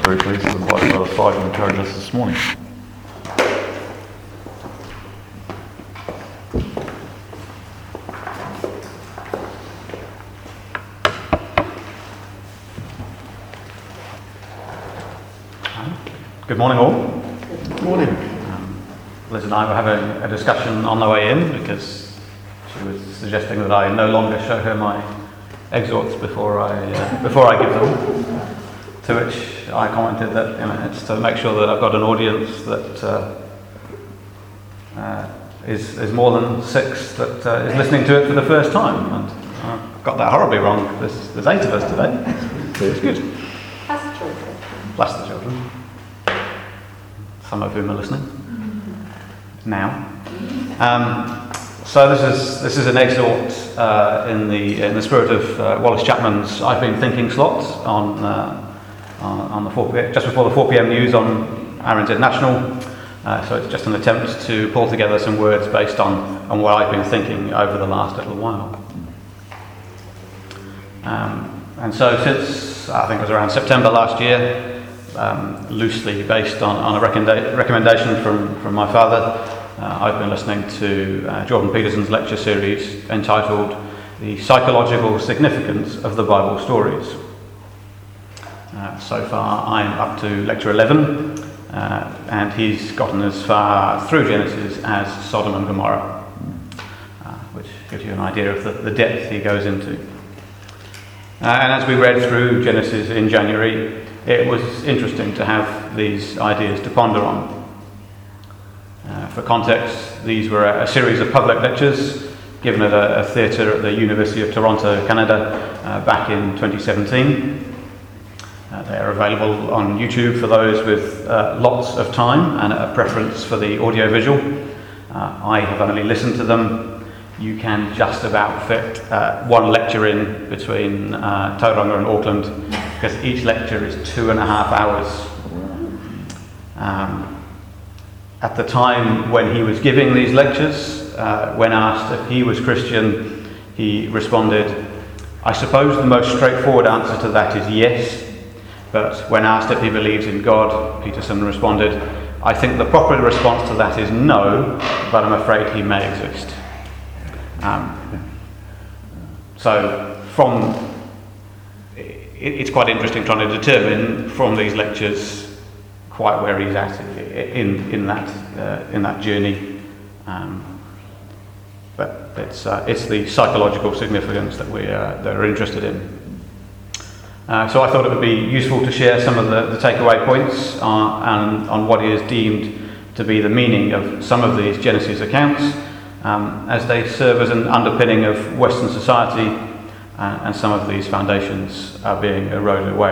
very pleased to invite Brother Fry to encourage us this morning. Good morning all. Good morning. Liz and I were having a discussion on the way in because she was suggesting that I no longer show her my exhorts before I give them. To which I commented that it's to make sure that I've got an audience that is more than 6 that is listening to it for the first time. And I got that horribly wrong. There's 8 of us today. So it's good. Plus the children. Plus the children. Some of whom are listening now. So this is an exhort in the spirit of Wallace Chapman's "I've Been Thinking" slot on the 4 p.m. just before the 4 p.m. news on RNZ National. So it's just an attempt to pull together some words based on what I've been thinking over the last little while. And so since I think it was around September last year. Loosely based on a recommendation from my father, I've been listening to Jordan Peterson's lecture series entitled "The Psychological Significance of the Bible Stories." So far I'm up to lecture 11, and he's gotten as far through Genesis as Sodom and Gomorrah, which gives you an idea of the depth he goes into. And as we read through Genesis in January, it was interesting to have these ideas to ponder on. For context, these were a series of public lectures given at a theatre at the University of Toronto, Canada, back in 2017. They are available on YouTube for those with lots of time and a preference for the audio-visual. I have only listened to them. You can just about fit one lecture in between Tauranga and Auckland, because each lecture is 2.5 hours. At the time when he was giving these lectures, when asked if he was Christian, he responded, "I suppose the most straightforward answer to that is yes, but when asked if he believes in God, Peterson responded, I think the proper response to that is no, but I'm afraid he may exist." So it's quite interesting trying to determine from these lectures quite where he's at in that journey. But it's the psychological significance that we're interested in. So I thought it would be useful to share some of the takeaway points on what is deemed to be the meaning of some of these Genesis accounts, as they serve as an underpinning of Western society, and some of these foundations are being eroded away.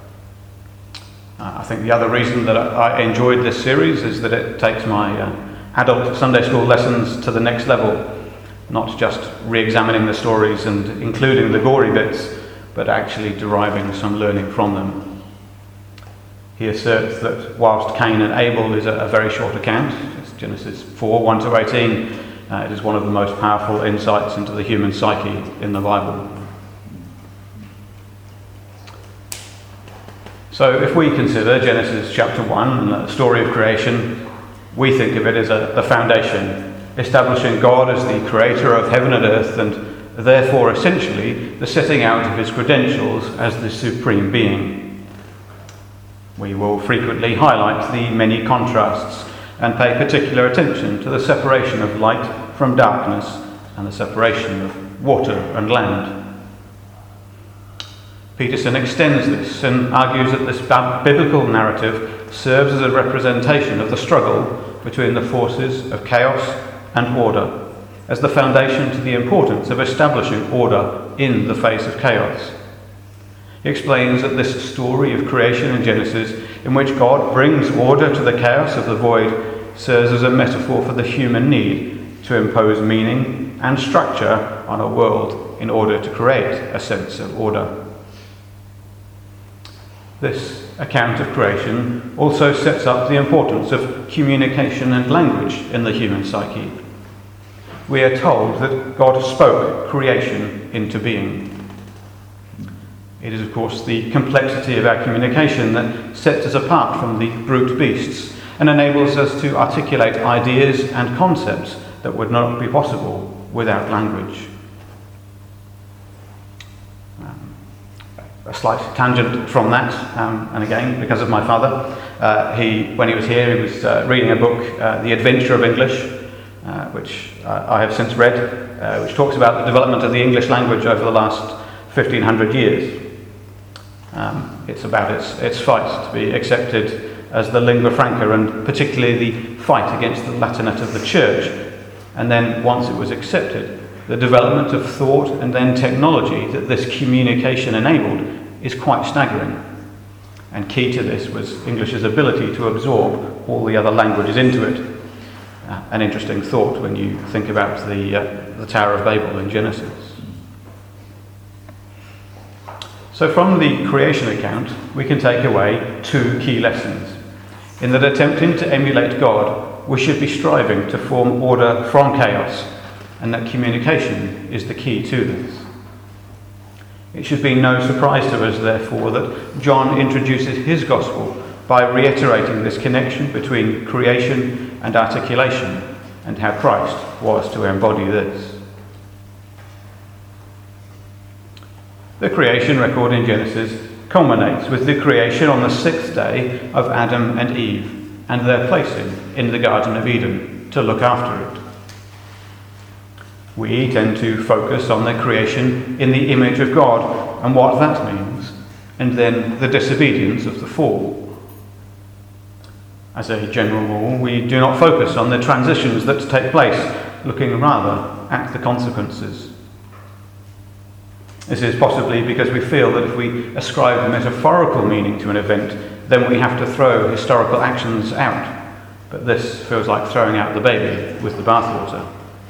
I think the other reason that I enjoyed this series is that it takes my adult Sunday school lessons to the next level, not just re-examining the stories and including the gory bits, but actually deriving some learning from them. He asserts that whilst Cain and Abel is a very short account, it's Genesis 4, 1 to 18, it is one of the most powerful insights into the human psyche in the Bible. So if we consider Genesis chapter 1 and the story of creation, we think of it as the foundation, establishing God as the creator of heaven and earth, and therefore essentially the setting out of his credentials as the supreme being. We will frequently highlight the many contrasts and pay particular attention to the separation of light from darkness and the separation of water and land. Peterson extends this and argues that this biblical narrative serves as a representation of the struggle between the forces of chaos and order, as the foundation to the importance of establishing order in the face of chaos. He explains that this story of creation in Genesis, in which God brings order to the chaos of the void, serves as a metaphor for the human need to impose meaning and structure on a world in order to create a sense of order. This account of creation also sets up the importance of communication and language in the human psyche. We are told that God spoke creation into being. It is, of course, the complexity of our communication that sets us apart from the brute beasts and enables us to articulate ideas and concepts that would not be possible without language. A slight tangent from that, and again, because of my father, when he was here, he was reading a book, The Adventure of English, which I have since read, which talks about the development of the English language over the last 1500 years. It's about its fight to be accepted as the lingua franca, and particularly the fight against the Latinate of the Church. And then, once it was accepted, the development of thought and then technology that this communication enabled is quite staggering. And key to this was English's ability to absorb all the other languages into it. An interesting thought when you think about the Tower of Babel in Genesis. So from the creation account, we can take away two key lessons. In that attempting to emulate God, we should be striving to form order from chaos, and that communication is the key to this. It should be no surprise to us, therefore, that John introduces his gospel by reiterating this connection between creation and articulation, and how Christ was to embody this. The creation record in Genesis culminates with the creation on the sixth day of Adam and Eve, and their placing in the Garden of Eden to look after it. We tend to focus on the creation in the image of God and what that means, and then the disobedience of the fall. As a general rule, we do not focus on the transitions that take place, looking rather at the consequences. This is possibly because we feel that if we ascribe a metaphorical meaning to an event, then we have to throw historical actions out. But this feels like throwing out the baby with the bathwater.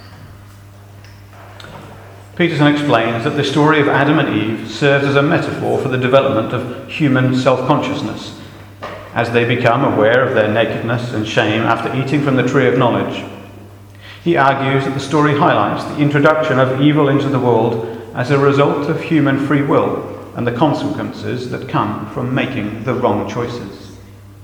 Peterson explains that the story of Adam and Eve serves as a metaphor for the development of human self-consciousness, as they become aware of their nakedness and shame after eating from the tree of knowledge. He argues that the story highlights the introduction of evil into the world as a result of human free will and the consequences that come from making the wrong choices.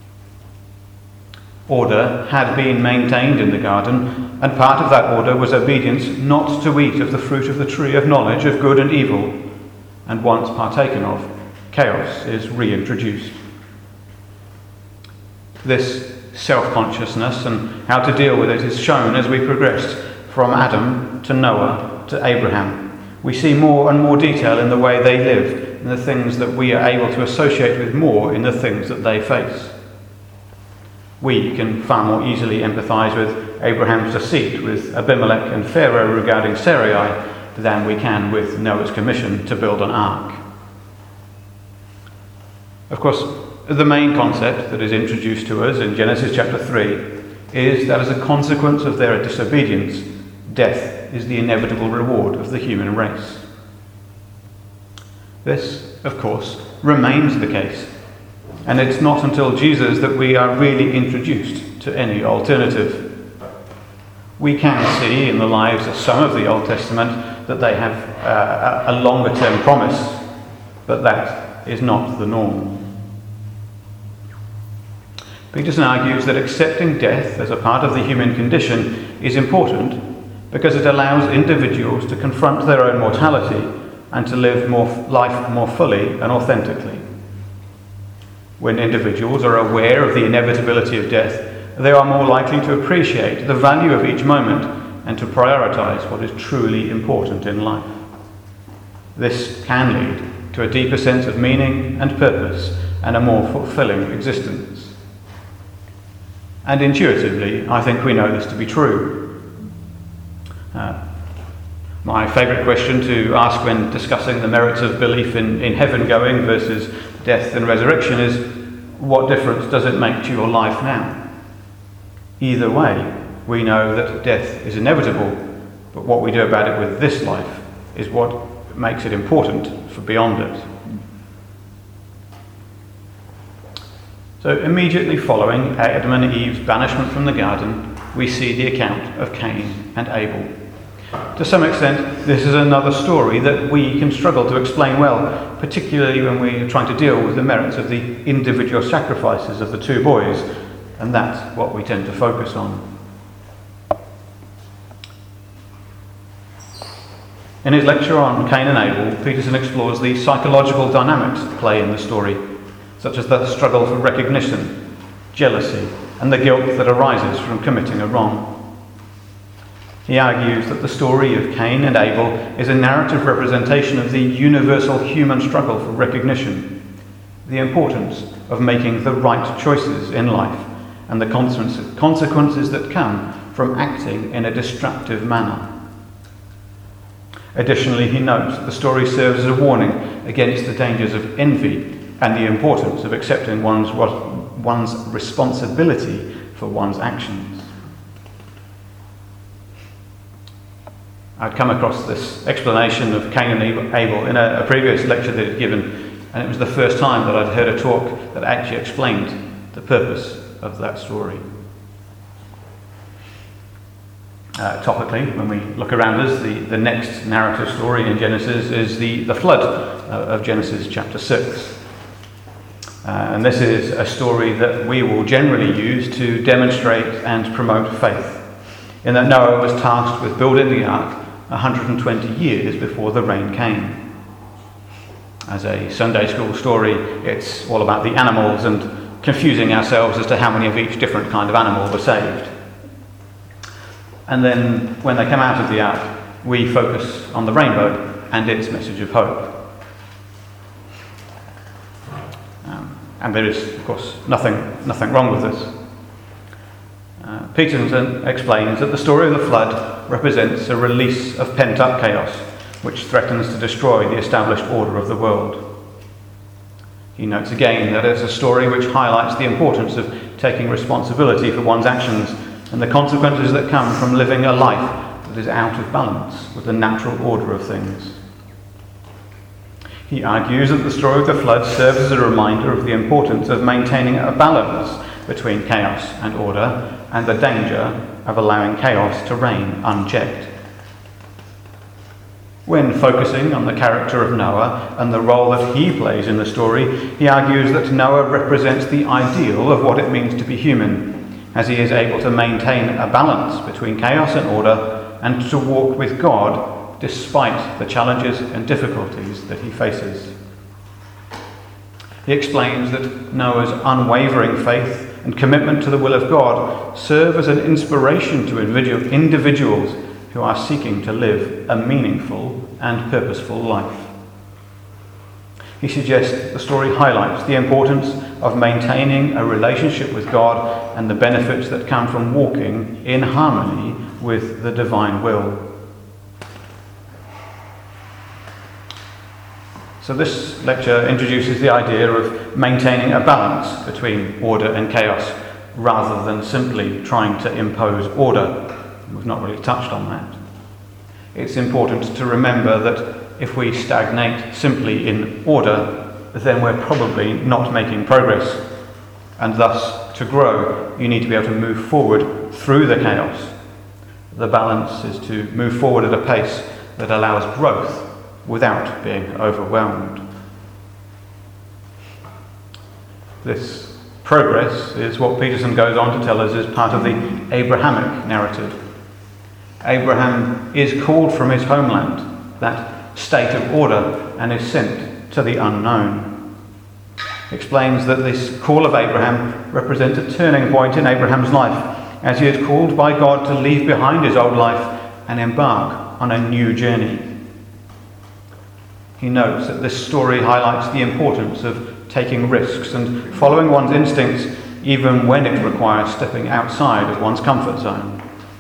Order had been maintained in the garden, and part of that order was obedience not to eat of the fruit of the tree of knowledge of good and evil, and once partaken of, chaos is reintroduced. This self-consciousness and how to deal with it is shown as we progress from Adam to Noah to Abraham. We see more and more detail in the way they lived, in the things that we are able to associate with more in the things that they face. We can far more easily empathise with Abraham's deceit with Abimelech and Pharaoh regarding Sarai than we can with Noah's commission to build an ark. Of course, the main concept that is introduced to us in Genesis chapter 3 is that as a consequence of their disobedience, death is the inevitable reward of the human race. This, of course, remains the case, and it's not until Jesus that we are really introduced to any alternative. We can see in the lives of some of the Old Testament that they have a longer-term promise, but that is not the norm. Peterson argues that accepting death as a part of the human condition is important because it allows individuals to confront their own mortality and to live life more fully and authentically. When individuals are aware of the inevitability of death, they are more likely to appreciate the value of each moment and to prioritise what is truly important in life. This can lead to a deeper sense of meaning and purpose and a more fulfilling existence. And intuitively, I think we know this to be true. My favourite question to ask when discussing the merits of belief in heaven going versus death and resurrection is, what difference does it make to your life now? Either way, we know that death is inevitable, but what we do about it with this life is what makes it important for beyond it. So immediately following Adam and Eve's banishment from the garden, we see the account of Cain and Abel. To some extent, this is another story that we can struggle to explain well, particularly when we're trying to deal with the merits of the individual sacrifices of the two boys, and that's what we tend to focus on. In his lecture on Cain and Abel, Peterson explores the psychological dynamics at play in the story, such as the struggle for recognition, jealousy, and the guilt that arises from committing a wrong. He argues that the story of Cain and Abel is a narrative representation of the universal human struggle for recognition, the importance of making the right choices in life, and the consequences that come from acting in a destructive manner. Additionally, he notes that the story serves as a warning against the dangers of envy and the importance of accepting one's responsibility for one's actions. I'd come across this explanation of Cain and Abel in a previous lecture that I'd given, and it was the first time that I'd heard a talk that actually explained the purpose of that story. Topically, when we look around us, the next narrative story in Genesis is the flood of Genesis chapter 6. And this is a story that we will generally use to demonstrate and promote faith, in that Noah was tasked with building the ark 120 years before the rain came. As a Sunday school story, it's all about the animals and confusing ourselves as to how many of each different kind of animal were saved. And then when they come out of the ark, we focus on the rainbow and its message of hope. And there is, of course, nothing wrong with this. Peterson explains that the story of the flood represents a release of pent-up chaos, which threatens to destroy the established order of the world. He notes again that it's a story which highlights the importance of taking responsibility for one's actions and the consequences that come from living a life that is out of balance with the natural order of things. He argues that the story of the flood serves as a reminder of the importance of maintaining a balance between chaos and order, and the danger of allowing chaos to reign unchecked. When focusing on the character of Noah and the role that he plays in the story, he argues that Noah represents the ideal of what it means to be human, as he is able to maintain a balance between chaos and order and to walk with God despite the challenges and difficulties that he faces. He explains that Noah's unwavering faith and commitment to the will of God serve as an inspiration to individuals who are seeking to live a meaningful and purposeful life. He suggests the story highlights the importance of maintaining a relationship with God and the benefits that come from walking in harmony with the divine will. So this lecture introduces the idea of maintaining a balance between order and chaos, rather than simply trying to impose order. We've not really touched on that. It's important to remember that if we stagnate simply in order, then we're probably not making progress. And thus, to grow, you need to be able to move forward through the chaos. The balance is to move forward at a pace that allows growth without being overwhelmed. This progress is what Peterson goes on to tell us is part of the Abrahamic narrative. Abraham is called from his homeland, that state of order, and is sent to the unknown. He explains that this call of Abraham represents a turning point in Abraham's life, as he is called by God to leave behind his old life and embark on a new journey. He notes that this story highlights the importance of taking risks and following one's instincts, even when it requires stepping outside of one's comfort zone.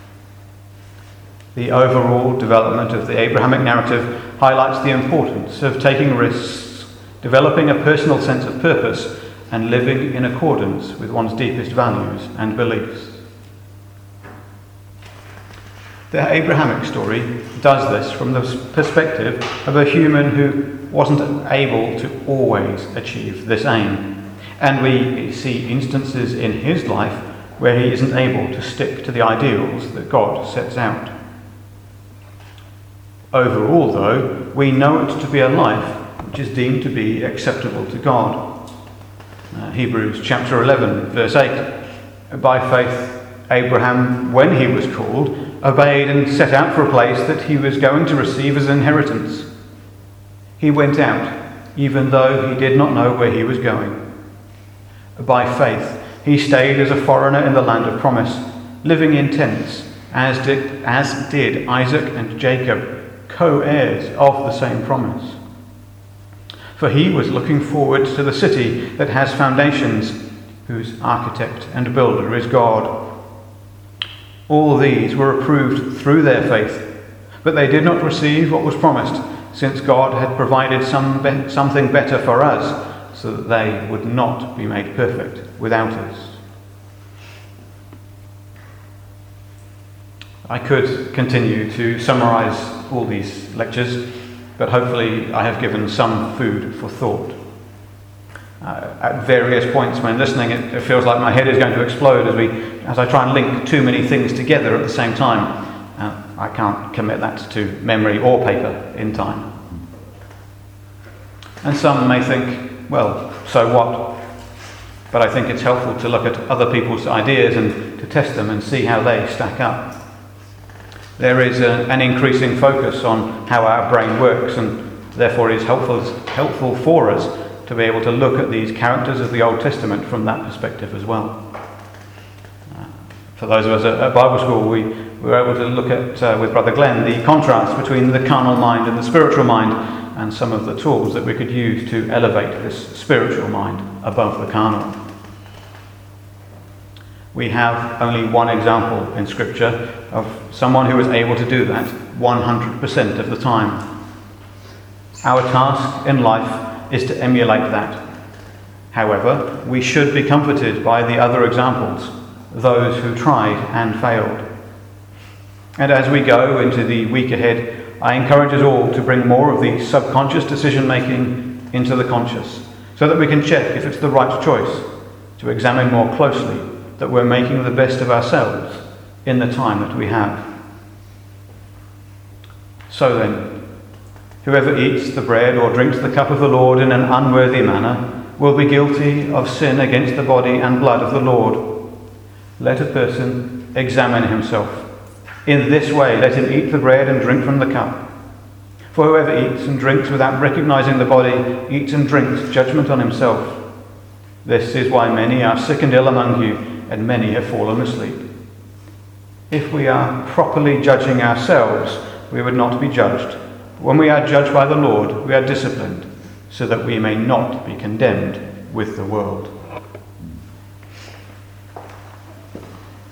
The overall development of the Abrahamic narrative highlights the importance of taking risks, developing a personal sense of purpose, and living in accordance with one's deepest values and beliefs. The Abrahamic story does this from the perspective of a human who wasn't able to always achieve this aim. And we see instances in his life where he isn't able to stick to the ideals that God sets out. Overall, though, we know it to be a life which is deemed to be acceptable to God. Hebrews chapter 11, verse 8. By faith, Abraham, when he was called, obeyed and set out for a place that he was going to receive as an inheritance. He went out, even though he did not know where he was going. By faith, he stayed as a foreigner in the land of promise, living in tents, as did Isaac and Jacob, co-heirs of the same promise. For he was looking forward to the city that has foundations, whose architect and builder is God. All these were approved through their faith, but they did not receive what was promised, since God had provided something better for us, so that they would not be made perfect without us. I could continue to summarize all these lectures, but hopefully I have given some food for thought. At various points when listening, it feels like my head is going to explode as I try and link too many things together at the same time. I can't commit that to memory or paper in time. And some may think, well, so what? But I think it's helpful to look at other people's ideas and to test them and see how they stack up. There is an increasing focus on how our brain works, and therefore it is helpful for us to be able to look at these characters of the Old Testament from that perspective as well. For those of us at Bible school, we were able to look at, with Brother Glenn, the contrast between the carnal mind and the spiritual mind, and some of the tools that we could use to elevate this spiritual mind above the carnal. We have only one example in Scripture of someone who was able to do that 100% of the time. Our task in life is to emulate that. However, we should be comforted by the other examples, those who tried and failed. And as we go into the week ahead, I encourage us all to bring more of the subconscious decision-making into the conscious, so that we can check if it's the right choice, to examine more closely that we're making the best of ourselves in the time that we have. So then, whoever eats the bread or drinks the cup of the Lord in an unworthy manner will be guilty of sin against the body and blood of the Lord. Let a person examine himself. In this way, let him eat the bread and drink from the cup. For whoever eats and drinks without recognizing the body eats and drinks judgment on himself. This is why many are sick and ill among you, and many have fallen asleep. If we are properly judging ourselves, we would not be judged. When we are judged by the Lord, we are disciplined, so that we may not be condemned with the world.